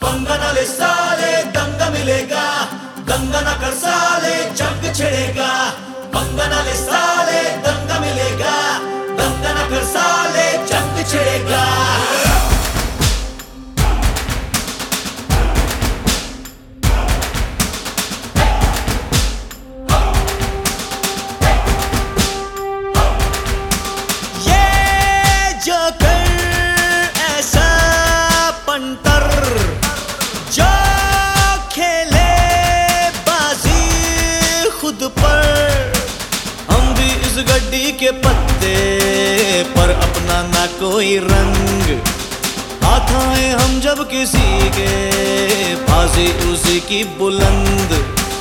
पंगा न ले साले दंगा मिलेगा, दंगा न कर साले जंग छिड़ेगा। पंगा न ले साले दंगा मिलेगा, दंगा न कर साले जंग छिड़ेगा। गड्डी के पत्ते पर अपना ना कोई रंग, हाथ आए हम जब किसी के फांसी उसी की बुलंद।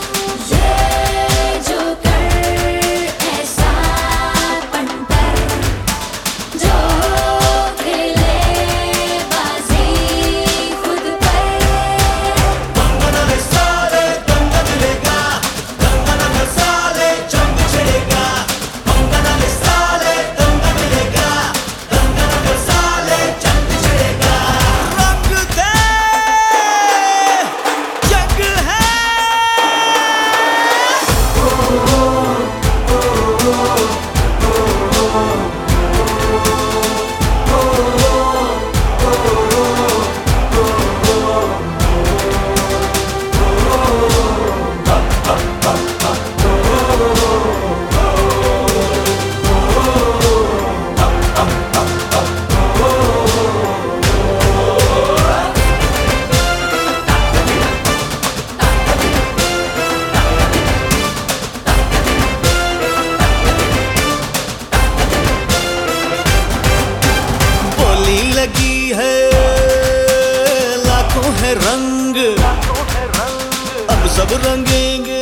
लगी है लाखों है रंग, अब सब रंगेंगे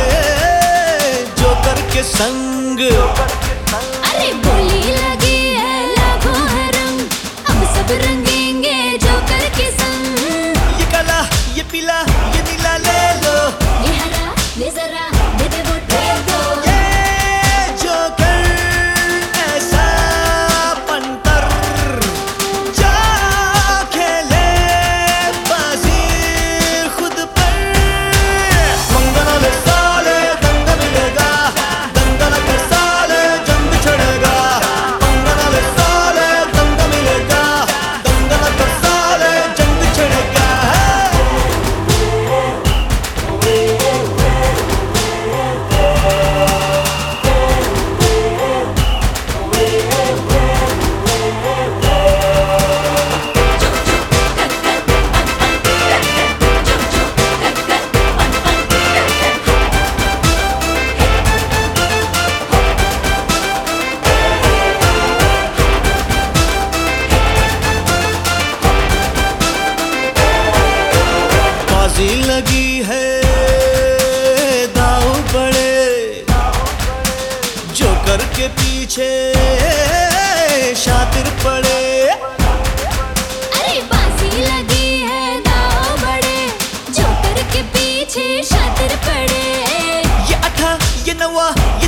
जोकर के संग। अरे बोली लगी है लाखों है रंग, अब सब रंगेंगे जोकर के संग। ये काला ये पीला ये नीला ले लो, ये हरा ले जरा दे दे वो दे दो। लगी है दाव बड़े जोकर के पीछे शातिर पड़े। अरे बाजी लगी है दाव बड़े जोकर के पीछे शातिर पड़े। ये अठा ये नवा